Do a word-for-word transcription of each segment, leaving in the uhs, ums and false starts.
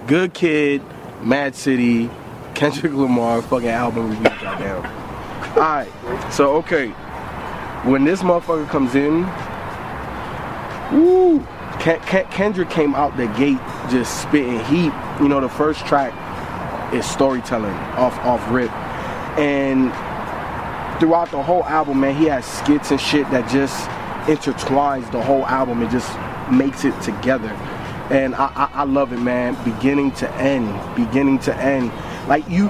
Good Kid, Mad City, Kendrick Lamar fucking album review. Goddamn. Alright, so okay. When this motherfucker comes in, woo, Ken Ken Kendrick came out the gate just spitting heat. You know, the first track is storytelling off off rip. And throughout the whole album, man, he has skits and shit that just intertwines the whole album. It just makes it together. And I, I, I love it, man, beginning to end, beginning to end. Like, you,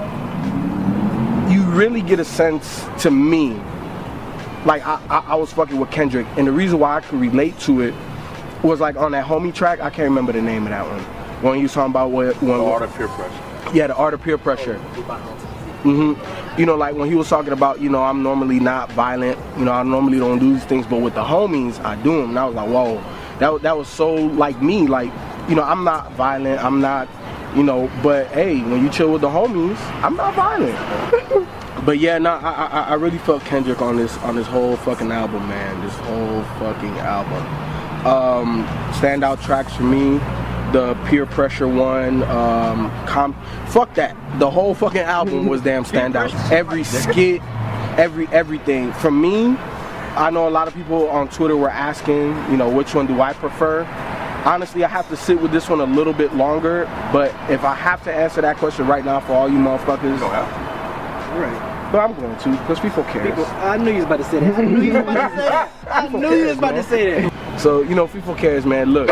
you really get a sense, to me, like, I, I, I was fucking with Kendrick, and the reason why I could relate to it was, like, on that Homie track, I can't remember the name of that one. When he was talking about what... When, the Art of Peer Pressure. Yeah, the Art of Peer Pressure. Mm-hmm. You know, like, when he was talking about, you know, I'm normally not violent, you know, I normally don't do these things, but with the homies, I do them, and I was like, whoa. That, that was so like me, like, you know, I'm not violent, I'm not, you know, but hey, when you chill with the homies, I'm not violent. But yeah, no, I, I I really felt Kendrick on this on this whole fucking album, man, this whole fucking album. Um, standout tracks for me, the Peer Pressure one, um, com fuck that, the whole fucking album was damn standout. Every skit, every everything. For me, I know a lot of people on Twitter were asking, you know, which one do I prefer? Honestly, I have to sit with this one a little bit longer, but if I have to answer that question right now for all you motherfuckers, you don't have to. Right. But I'm going to, because people care. People, I knew you was about to say that. I knew you was about to say that. I knew you was about to say that. So, you know, people cares, man. Look,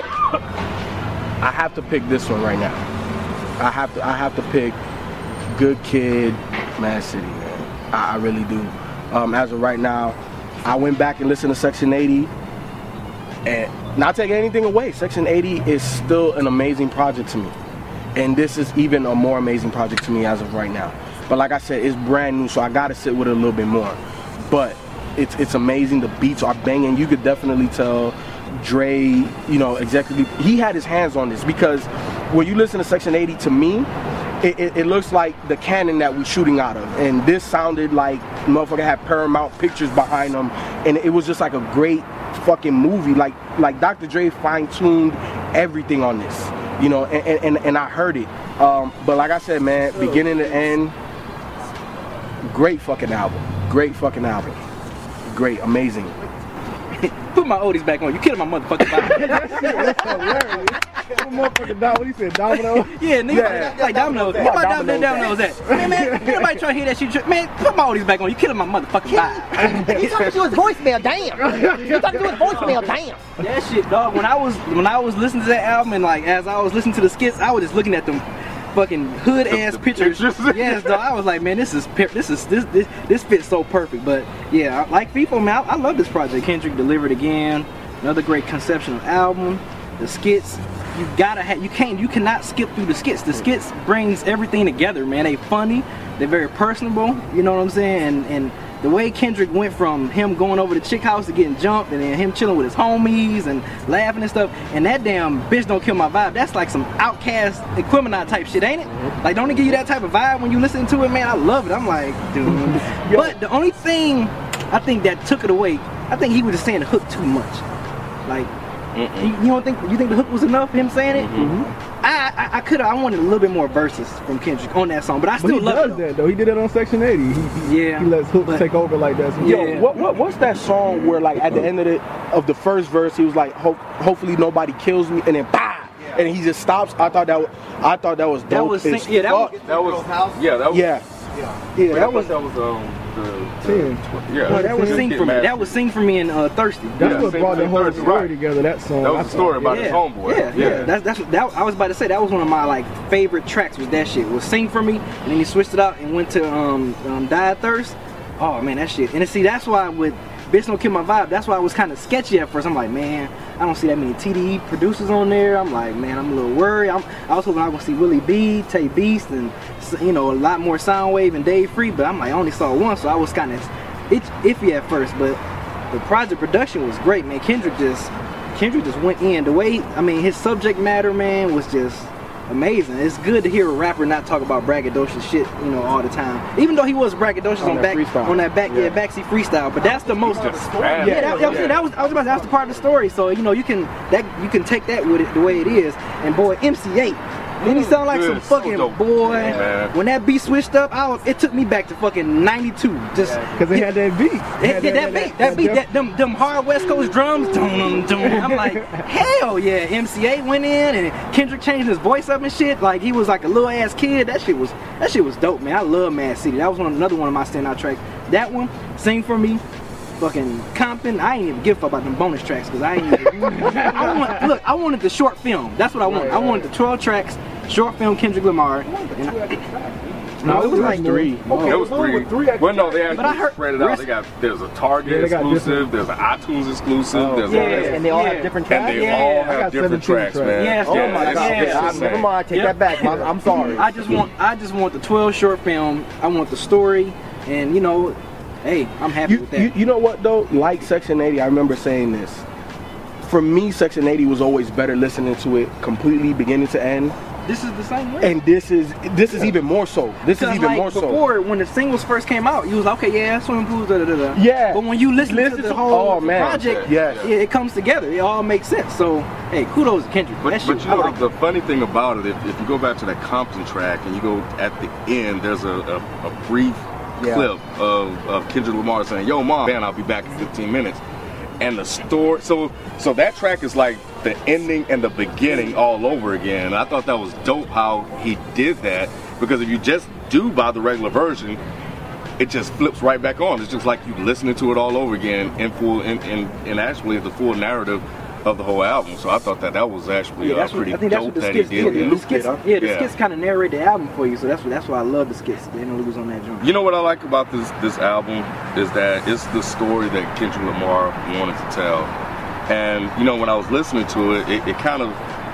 I have to pick this one right now. I have to, I have to pick Good Kid, Mad City, man. I, I really do. Um, as of right now, I went back and listened to Section eighty, and not taking anything away, Section eighty is still an amazing project to me. And this is even a more amazing project to me as of right now. But like I said, it's brand new, so I gotta sit with it a little bit more. But it's it's amazing, the beats are banging. You could definitely tell Dre, you know, exactly, he had his hands on this, because when you listen to Section eighty, to me, It, it, it looks like the canon that we're shooting out of, and this sounded like motherfucker had Paramount Pictures behind them, and it was just like a great fucking movie. Like like Doctor Dre fine-tuned everything on this, you know, and and, and I heard it. Um, but like I said, man, beginning to end, great fucking album, great fucking album, great, amazing. Put my oldies back on. You killing my motherfucking vibe. That's hilarious. Motherfucking Dom, what he said, Domino? Yeah, nigga, yeah. Like Domino's. What about Domino's, Domino's at? Man, man, ain't nobody trying to hear that shit. Man, put my oldies back on. You killing my motherfucking vibe. You talking to his voicemail, damn. You talking to his voicemail, damn. That shit, dog. When I was when I was listening to that album, and like as I was listening to the skits, I was just looking at them fucking hood ass pictures. Yes, dog. I was like, man, this is this is this this this fits so perfect. But yeah, like FIFO, man, I, I love this project. Kendrick delivered again. Another great conceptual album. The skits, you gotta have, you can't, you cannot skip through the skits. The skits brings everything together, man. They funny, they're very personable. You know what I'm saying? And, and the way Kendrick went from him going over the chick house to getting jumped, and then him chilling with his homies and laughing and stuff, and that damn Bitch Don't Kill My Vibe, that's like some Outcast Equimini type shit, ain't it? Like, don't it give you that type of vibe when you listen to it, man? I love it. I'm like, dude. But the only thing I think that took it away, I think he was just saying the hook too much. Like, you, you don't think, you think the hook was enough, him saying it? Mm-hmm. I I, I could have, I wanted a little bit more verses from Kendrick on that song, but I still but he love does it. that though. He did it on Section eighty. He, he, yeah. He lets hooks but, take over like that. So Yo, yeah. what, what what's that song where like at the end of the of the first verse he was like, Ho hopefully nobody kills me, and then bah, yeah. and he just stops. I thought that was, I thought that was dope. That was as yeah, that fuck. was that was yeah, that was yeah. Yeah, yeah, that that was was that was um the, the yeah. Well, that was Sing for Me. That was Sing for Me and uh, Thirsty. That's yeah, what brought the whole story right. together. That song. That was a story about yeah. his homeboy. Yeah, yeah. yeah. That's that's that. I was about to say that was one of my like favorite tracks. Was that shit? Was Sing for Me, and then he switched it out and went to um, um Die of Thirst. Oh man, that shit. And see, that's why with Bitch Don't Kill My Vibe, that's why I was kind of sketchy at first. I'm like, man, I don't see that many T D E producers on there. I'm like, man, I'm a little worried. I'm, I was hoping I was gonna see Willie B, Tay Beast, and you know, a lot more Soundwave and Dave Free, but I'm like, I only saw one, so I was kind of iffy at first. But the project production was great, man. Kendrick just, Kendrick just went in. The way, I mean, his subject matter, man, was just amazing. It's good to hear a rapper not talk about braggadocious shit, you know, all the time. Even though he was braggadocious on, on back freestyle. on that back yeah. yeah backseat freestyle, but that's the most. Yeah, that, yeah. That, that was I was about to, that's the part of the story. So you know you can that you can take that with it the way it is. And boy, M C eight, Then he sound like Good, some so fucking dope. boy. Yeah, man. When that beat switched up, I was, it took me back to fucking ninety-two. Just Because they had that beat. They had that, beat, that beat, that them them hard West Coast drums. Dum, dum. I'm like, hell yeah. M C A went in and Kendrick changed his voice up and shit. Like he was like a little ass kid. That shit was that shit was dope, man. I love Mad City. That was one another one of my standout tracks. That one, Sing For Me. Fucking Compton, I ain't even give a fuck about them bonus tracks because I ain't even, I want, look, I wanted the short film. That's what I want. I wanted the twelve tracks, short film Kendrick Lamar. And I, no, it was like three. Okay, it was three. Well, no, they actually But I heard- spread it out. They got there's a Target Yeah, they got exclusive, there's an iTunes exclusive, Oh, there's yeah, all that. And they all Yeah. have different And tracks. they Yeah. all I have got different seventeen tracks, tracks. man. Yes, Oh yeah, my it's- god. yeah, Okay, it's I- never mind. Take Yep. that back. I'm, I'm sorry. I just want, I just want the twelve short film. I want the story, and you know, hey, I'm happy You, with that. you, you know what though? Like Section eighty, I remember saying this. For me, Section eighty was always better listening to it completely, beginning to end. This is the same way. And this is this is even more so. This is Because, even like, more so. before, when the singles first came out, you was like, okay, yeah, swimming pools, da da da da. Yeah. But when you listen, Listen to the to- whole oh, man. project, Yes. yeah, it comes together. It all makes sense. So, hey, kudos to Kendrick. But, that shit, but you I know, like the, the funny thing about it, if, if you go back to that Compton track and you go at the end, there's a, a, a brief Yeah. clip of, of Kendrick Lamar saying, yo, mom, man, I'll be back in fifteen minutes. And the story, so so that track is like the ending and the beginning all over again. And I thought that was dope how he did that, because if you just do by the regular version, it just flips right back on. It's just like you listening to it all over again in full, in, in, in actually the full narrative of the whole album. So I thought that that was actually Yeah, uh, that's what, pretty I think that's dope what the that he skits did. did. that. The skits, huh? yeah, the Yeah. skits kind of narrate the album for you. So that's what that's why I love the skits. They don't lose on that joint. You know what I like about this this album is that it's the story that Kendrick Lamar wanted to tell. And you know, when I was listening to it, it, it kind of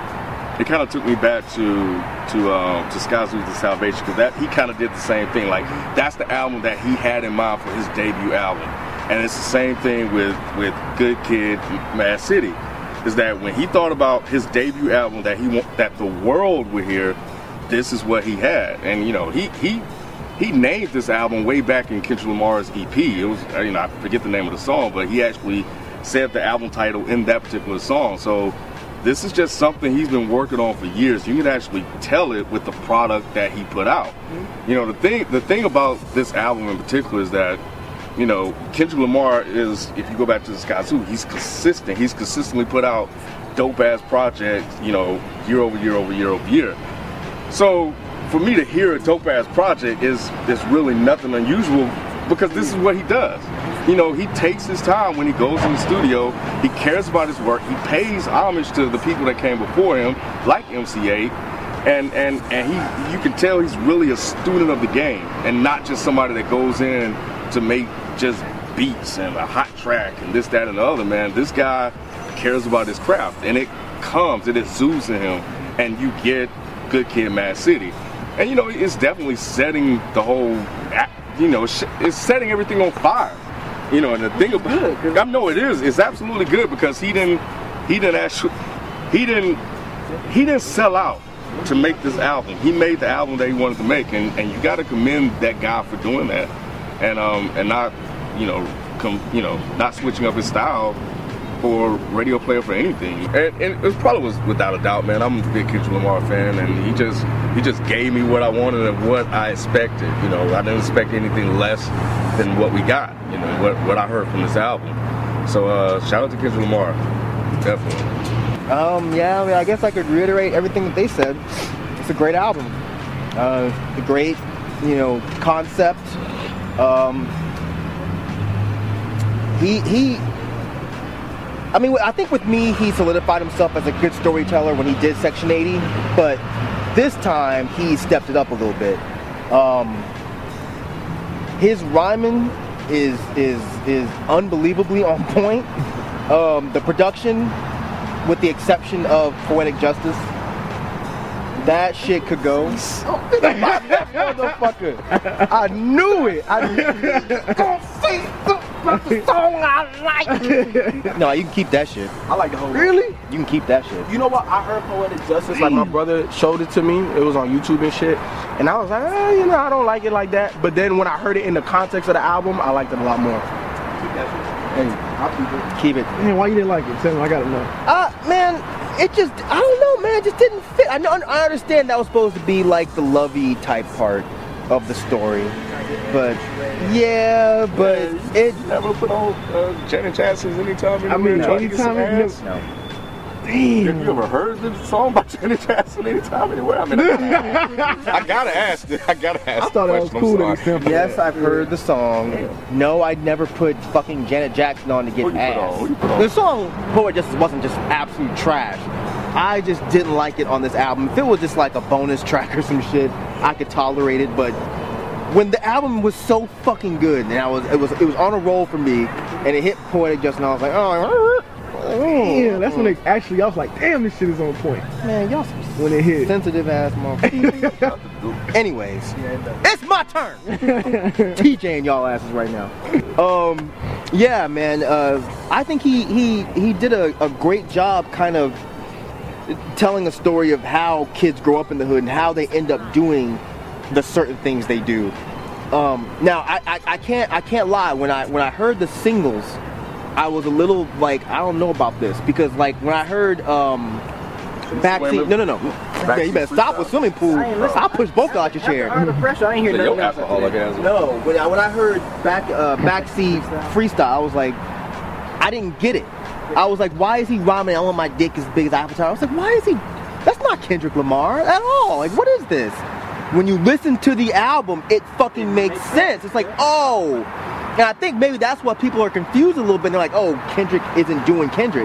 it kind of took me back to to um, to Skyzoo's The Salvation, because that he kind of did the same thing. Like that's the album that he had in mind for his debut album, and it's the same thing with with Good Kid, Mad City. Is that when he thought about his debut album that he want, that the world would hear, this is what he had. And you know, he he he named this album way back in Kendrick Lamar's E P. It was, you know, I forget the name of the song, but he actually said the album title in that particular song. So this is just something he's been working on for years. You can actually tell it with the product that he put out. You know, the thing the thing about this album in particular is that, you know, Kendrick Lamar is, if you go back to the Skyzoo, he's consistent. He's consistently put out dope-ass projects, you know, year over year over year over year. So for me to hear a dope-ass project is is really nothing unusual, because this is what he does. You know, he takes his time when he goes in the studio. He cares about his work. He pays homage to the people that came before him, like M C A. And and and he, you can tell he's really a student of the game, and not just somebody that goes in to make just beats and a hot track and this, that, and the other. Man, this guy cares about his craft, and it comes, it exudes in him, and you get Good Kid, Mad City. And you know, it's definitely setting the whole, you know, it's setting everything on fire. You know, and the thing about it, I know it is, it's absolutely good, because he didn't, he didn't actually, he didn't, he didn't sell out to make this album. He made the album that he wanted to make, and, and you got to commend that guy for doing that, and um and not, you know, com, you know, not switching up his style for radio player for anything. And, and it probably was without a doubt, man. I'm a big Kendrick Lamar fan, and he just he just gave me what I wanted and what I expected. You know, I didn't expect anything less than what we got. You know, what what I heard from this album. So uh, shout out to Kendrick Lamar, definitely. Um, yeah, I mean, I guess I could reiterate everything that they said. It's a great album. Uh, a great, you know, concept. Um, he, he, I mean, I think with me, he solidified himself as a good storyteller when he did Section eighty, but this time he stepped it up a little bit. Um, his rhyming is, is, is unbelievably on point. Um, the production, with the exception of Poetic Justice, that shit could go. Motherfucker. I knew it. I knew it. Song I like. No, you can keep that shit. I like the whole. Really? You can keep that shit. You know what? I heard Poetic Justice, like my brother showed it to me. It was on YouTube and shit. And I was like, eh, you know, I don't like it like that. But then when I heard it in the context of the album, I liked it a lot more. Keep that shit. Hey, I'll keep it. Keep it. Man, why you didn't like it? Tell me, I gotta know. Uh, man, it just, I don't know, man, it just didn't fit. I know, I understand that was supposed to be like the lovey type part of the story, but yeah, but it. You never put on uh, Janet Jackson's Anytime Anywhere. I mean, trying to get some anytime, ass? No. Damn. Have you ever heard the song by Janet Jackson, Anytime Anywhere? I mean, I, I gotta ask. I gotta ask. I thought the that was question, cool I'm that he sorry. sampled Yes, that. I've heard the song. No, I'd never put fucking Janet Jackson on to get What you put ass. on? What you put on? The song Poet just wasn't just absolute trash. I just didn't like it on this album. If it was just like a bonus track or some shit, I could tolerate it. But when the album was so fucking good, and I was, it was, it was on a roll for me, and it hit Poetic just now, I was like, oh, Yeah, that's when they actually, I was like, damn, this shit is on point. man, y'all some When it hit. sensitive ass motherfuckers. Anyways, it's my turn. T J and y'all asses right now. Um, yeah, man. Uh, I think he he he did a, a great job, kind of telling a story of how kids grow up in the hood and how they end up doing the certain things they do. Um, now, I, I I can't I can't lie. When I when I heard the singles, I was a little like, I don't know about this, because like when I heard um, Backseat, no no no, yeah, you better stop with swimming pool. I'll push both out your chair. Under pressure, I ain't hear So nothing your else. alcoholic ass. No, when I, when I heard back uh, Backseat Freestyle, I was like, I didn't get it. I was like, why is he rhyming? I want my dick as big as Avatar. I was like, why is he? That's not Kendrick Lamar at all. Like, what is this? When you listen to the album, it fucking makes sense. It's like, oh. And I think maybe that's why people are confused a little bit. They're like, oh, Kendrick isn't doing Kendrick.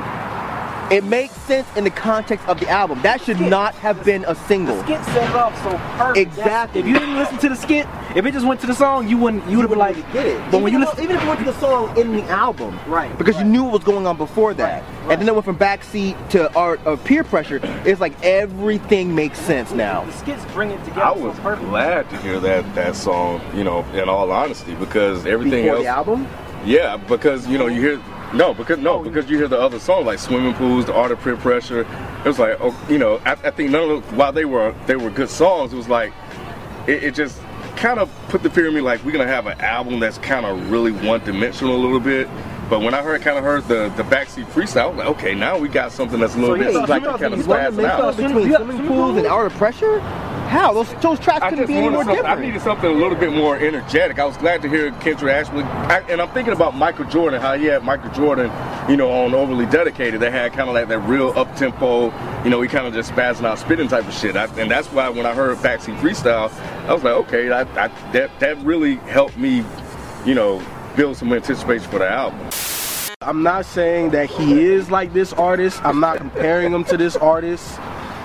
It makes sense in the context of the album. That should not have been a single. The skit set it off so perfect. Exactly. If you didn't listen to the skit, if it just went to the song, you wouldn't. You would have been like, get it. But when you even, listen, even if you went to the song in the album, Right, Because right. you knew what was going on before that, Right, and then it went from Backseat to art of Peer Pressure. It's like everything makes sense now. the skits bring it together. I so was perfect. glad to hear that that song, you know, in all honesty, because everything Before else. the album, Yeah, because you know you hear no, because no, because you hear the other songs like Swimming Pools, The Art of Peer Pressure. It was like, oh, you know, I, I think none of them, while they were they were good songs, it was like it, it just kind of put the fear in me like we're gonna have an album that's kind of really one dimensional a little bit. But when I heard kind of heard the the Backseat Freestyle, I was like, okay, now we got something that's a little So, bit yeah, like you kind of you want to spazzing make out. up- between Yeah, Swimming Swimming Pools and Pools. Art of Pressure, how those those tracks I couldn't just be any wanted more something, I different. needed something a little bit more energetic. I was glad to hear Kendrick actually, I, and I'm thinking about Michael Jordan, how he had Michael Jordan, you know, on Overly Dedicated. They had kind of like that real up tempo, you know, he kind of just spazzing out, spitting type of shit. I, and that's why when I heard Backseat Freestyle, I was like, okay, I, I, that that really helped me, you know, build some anticipation for the album. I'm not saying that he is like this artist. I'm not comparing him to this artist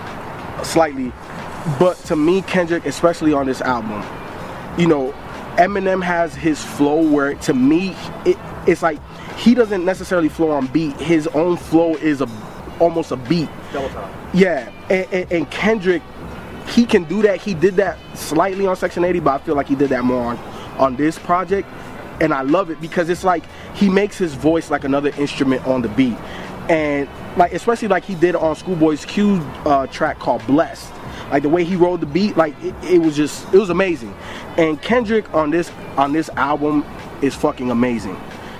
slightly. But to me, Kendrick, especially on this album, you know, Eminem has his flow where to me, it, it's like he doesn't necessarily flow on beat. His own flow is a almost a beat. Yeah, and, and, and Kendrick, he can do that. He did that slightly on Section eighty, but I feel like he did that more on, on this project. And I love it because it's like he makes his voice like another instrument on the beat. And like especially like he did on Schoolboy's Q uh, track called Blessed. Like the way he rolled the beat, like it, it was just, it was amazing. And Kendrick on this on this album is fucking amazing.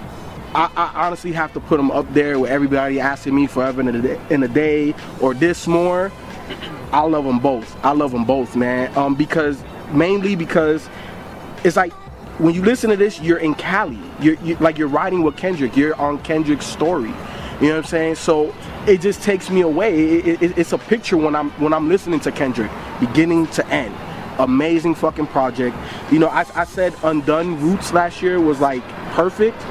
I, I honestly have to put him up there with everybody asking me forever in a day, in a day or this more. I love them both. I love them both, man. Um, because mainly because it's like when you listen to this, you're in Cali. You're, you like you're riding with Kendrick. You're on Kendrick's story. You know what I'm saying? So it just takes me away. It, it, it's a picture when I'm when I'm listening to Kendrick, beginning to end. Amazing fucking project. You know, I, I said Undone Roots last year was like perfect.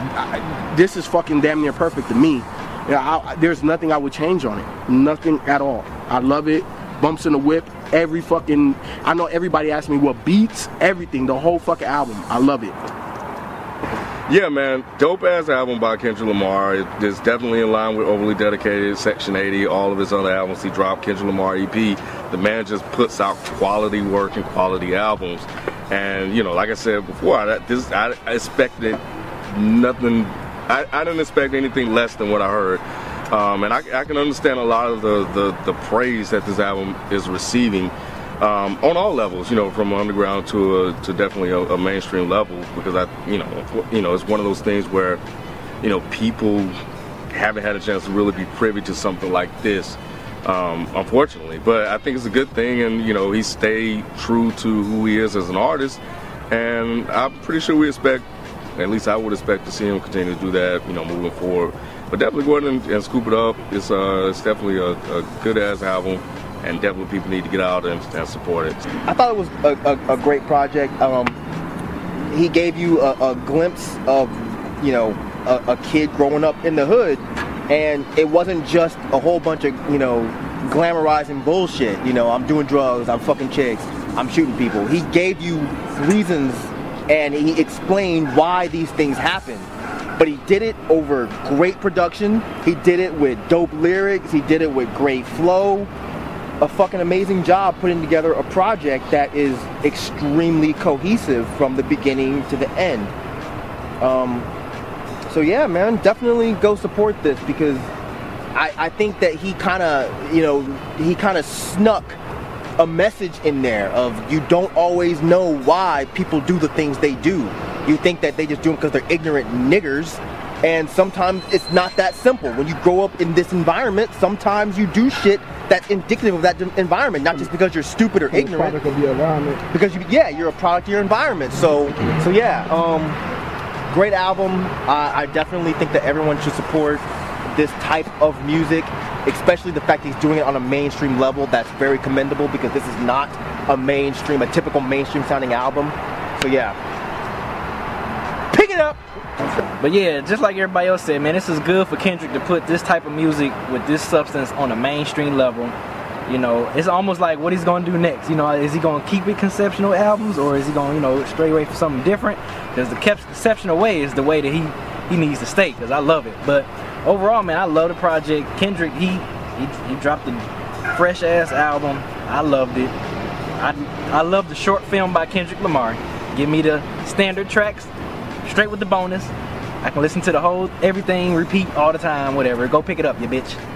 I, this is fucking damn near perfect to me. Yeah, I, there's nothing I would change on it. Nothing at all. I love it. Bumps in the whip. Every fucking, I know everybody asks me what beats, everything, the whole fucking album. I love it. Yeah, man, dope ass album by Kendrick Lamar. It is definitely in line with Overly Dedicated, Section eighty, all of his other albums he dropped. Kendrick Lamar E P. The man just puts out quality work and quality albums. And you know, like I said before, I, this I, I expected nothing. I, I didn't expect anything less than what I heard. Um, and I, I can understand a lot of the, the, the praise that this album is receiving um, on all levels, you know, from underground to a, to definitely a, a mainstream level, because I, you know, you know, it's one of those things where you know, people haven't had a chance to really be privy to something like this, um, unfortunately. But I think it's a good thing, and you know, he stayed true to who he is as an artist, and I'm pretty sure we expect, at least I would expect to see him continue to do that, you know, moving forward. But definitely go ahead and, and scoop it up. It's uh, it's definitely a, a good ass album, and definitely people need to get out and, and support it. I thought it was a, a, a great project. Um, he gave you a, a glimpse of, you know, a, a kid growing up in the hood, and it wasn't just a whole bunch of, you know, glamorizing bullshit. You know, I'm doing drugs, I'm fucking chicks, I'm shooting people. He gave you reasons, and he explained why these things happen. But he did it over great production. He did it with dope lyrics. He did it with great flow. A fucking amazing job putting together a project that is extremely cohesive from the beginning to the end. Um, so yeah, man, definitely go support this, because I, I think that he kind of, you know, he kind of snuck a message in there of, you don't always know why people do the things they do. You think that they just do them because they're ignorant niggers, and sometimes it's not that simple. When you grow up in this environment, sometimes you do shit that's indicative of that environment, not just because you're stupid or You're ignorant. a product of the environment. Because you, yeah, you're a product of your environment. So, so yeah, um, great album. Uh, I definitely think that everyone should support this type of music, especially the fact that he's doing it on a mainstream level. That's very commendable, because this is not a mainstream, a typical mainstream sounding album. So yeah, pick it up. But yeah, just like everybody else said, man, this is good for Kendrick to put this type of music with this substance on a mainstream level. You know, it's almost like what he's gonna do next. You know, is he gonna keep it conceptual albums, or is he gonna, you know, stray away from something different? Because the conceptual way is the way that he he needs to stay, because I love it. But overall, man, I love the project. Kendrick, he he, he dropped a fresh ass album. I loved it. I I love the short film by Kendrick Lamar. Give me the standard tracks, straight with the bonus. I can listen to the whole everything, repeat all the time, whatever. Go pick it up, you bitch.